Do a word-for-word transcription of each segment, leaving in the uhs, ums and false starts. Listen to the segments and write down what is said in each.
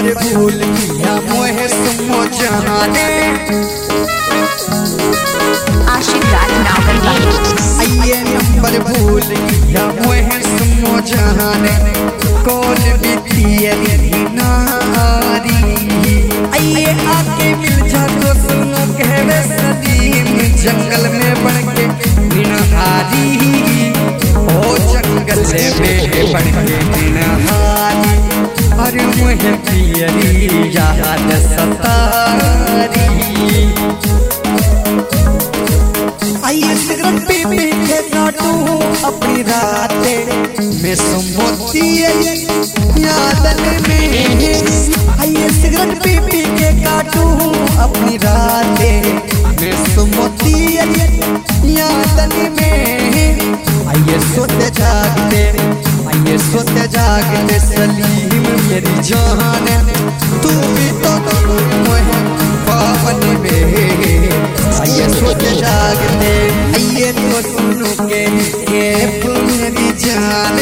Number भूल गया मोहे सुमो जाने आशिक राज नावल आइए नंबर भूल गया मोहे सुमो जाने कौन बीतिए नारी आइए आके मिल जा तो सुनो कहवे सदीम जंगल में बढ़ के निनहारी ओ जंगल में बढ़ के निनहारी अरे मुझे पियरी याद सतारी आइए सिगरेट पी पी के काटूं अपनी रातें मैं सुमोती यादन में आइए सिगरेट पी पी के काटूं अपनी रातें मैं सुमोती यादन में आइए सोते जागते आइए सोते जागते सलीम मेरी जान तू भी तो मोहे पावन में आइए सोते जागते आइए तो सुनो के मेरी जान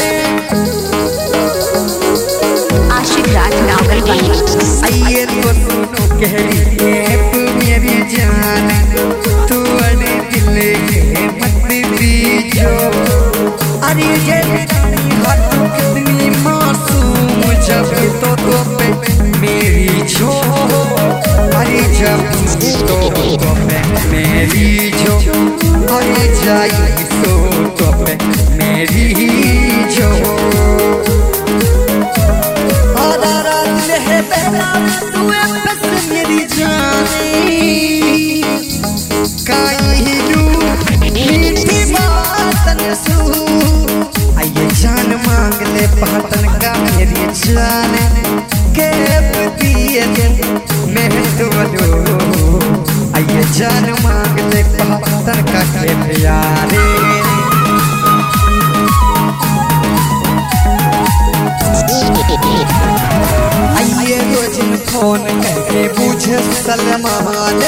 आशिक राज नावल आइए तो सुनो के मेरी जान तू अड़े दिल के मत बीजो अरे ये कितनी मासूम जब तो तो पे मेरी छो अरे जब तो तो पे मेरी छो अरे जाई तो तो पे मेरी छो आधा रात है पहला तू बस मेरी जानी काई लू मीठी बात सू आइए जान मांग ले पाटन का मेरी जान के दिए मैं तो आइए जान मांग ले पाटन का के प्यारे आइए रोज फोन करके पूछे सलमान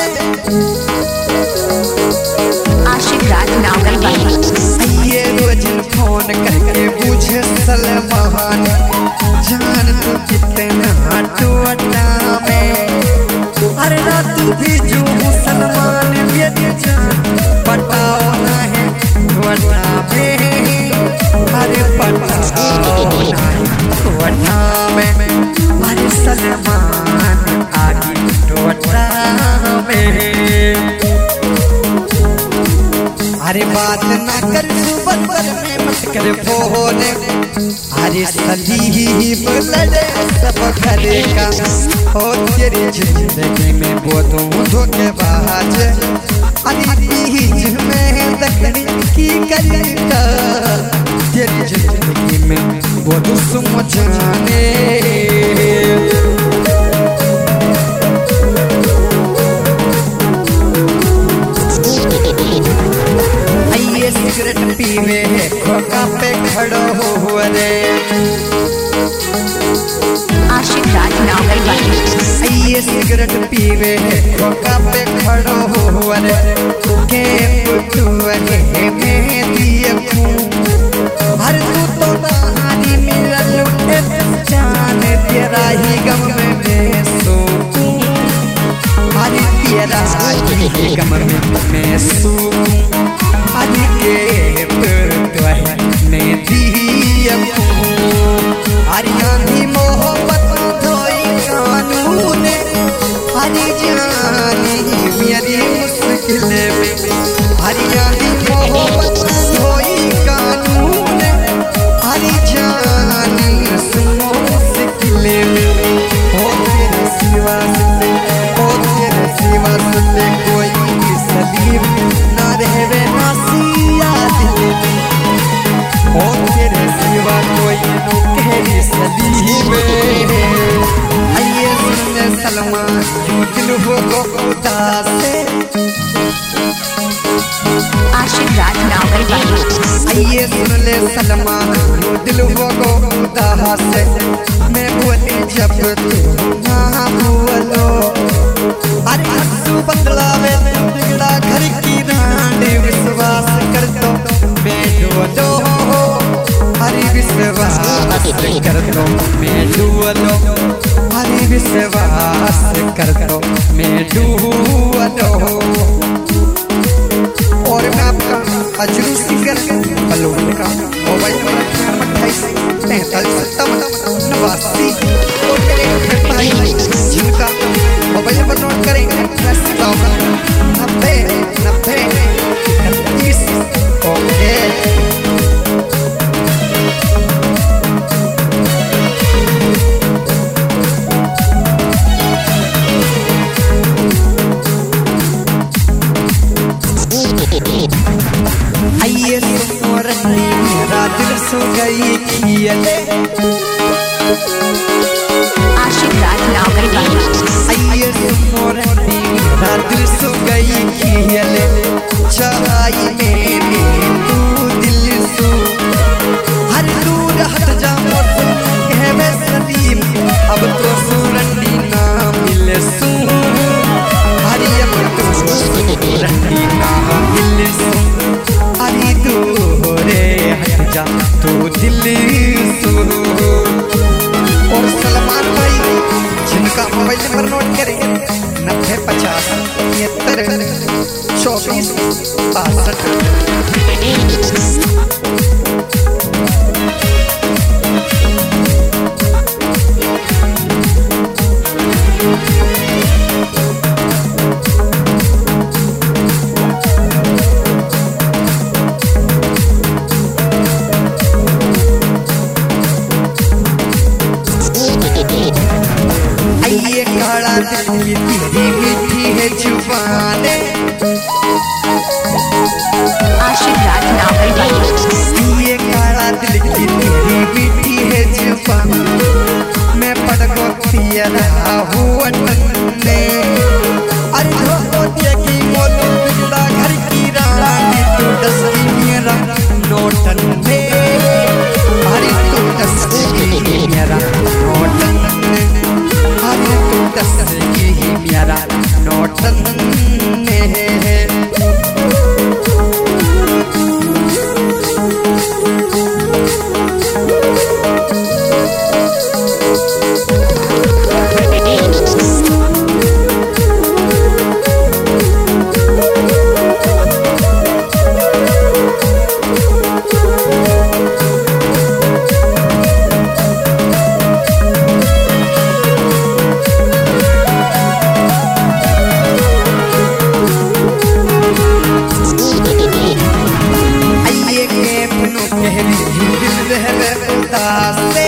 आशिक राज नावल आइए रोज फोन करके पूछे सलमान जान तू कितना टूटा में अरे रात भी जो सलमान मेरी जान पटाओ ना है टूटा में अरे पटाओ ना है टूटा में अरे सलमान आगे टूटा में अरे बात ना कर सुबह में मत कर फोन अरे सलीब लड़े सब करेगा हो तेरी जिंदगी में वो तो धोखेबाज अरे बीच में दखनी की करेगा तेरी जिंदगी में वो तो सुम जाने सिगरेट पीवे खोका पे खड़ो हुआ रे आशिक राज नावल आइए सिगरेट पीवे खोका पे खड़ो हुआ रे के पुतुआ के मैं दिए हर तू तो कहानी मिलल लुटे जान तेरा ही गम में मैं सो हर तेरा ही गम में मैं सो अरे के मैं दिया अरे आंधी मोहब्बत धोई कानून अरे जानी मेरी मुश्किल में अरे आंधी मोहब्बत धोई कानून अरे जानी सुनो मुश्किल में हो तेरे सिवा से हो तेरे सिवा से कोई सलीम ना रहवे ओ तेरे सिवा कोई नो कहरी सदी में आइए सुनने सलमान जो दिल हो गो उदास आशिक राज नावल आइए सुन ले सलमान जो दिल हो गो उदास मैं बोले जब तू ना बोलो अरे आंसू बदलावे बिगड़ा घर की रानी विश्वास कर दो मैं दो दो हरि विश्वास कर दो मैं डूलो, अरे विश्वास कर दो मैं डूलो। और मैं आपका अजरू सिंगर बलून का मोबाइल नंबर अट्ठाईस तैंतालीस सत्तावन नवासी और मेरे भाई जिनका मोबाइल नंबर नोट करेंगे नब्बे नब्बे इकतीस। ओके आइए सोरनी मेरा दिल सो गई खियले। आशिक राज नावलवाला। आइए सोरनी मेरा दिल सो गई खियले, चाय मेरे तू दिल सो हर दूर हट जा मोर है मैं सलीम, अब तो सोरनी ना मिले सू हरियम तो सोरनी ना मिले सू, अरे दूरे हट जा तू दिल सू। और सलमान भाई जिनका मोबाइल नंबर नोट करेंगे नब्बे पचास तिहत्तर चौबीस बासठ। ये काला दिल की तेरी मीठी है जुबाने। आशिक राज नावलवाला। ये काला दिल की तेरी मीठी है जुबान, मैं पड़को पिया रहा हूँ अटने। अरे धो दिया की मोलू बिगड़ा घर की रानी, तू डसकी मेरा नोटन में, अरे तू डसकी मेरा नोटन में, अरे तू डसकी मेरा नोटन में। कहरी दिल रहवे उदास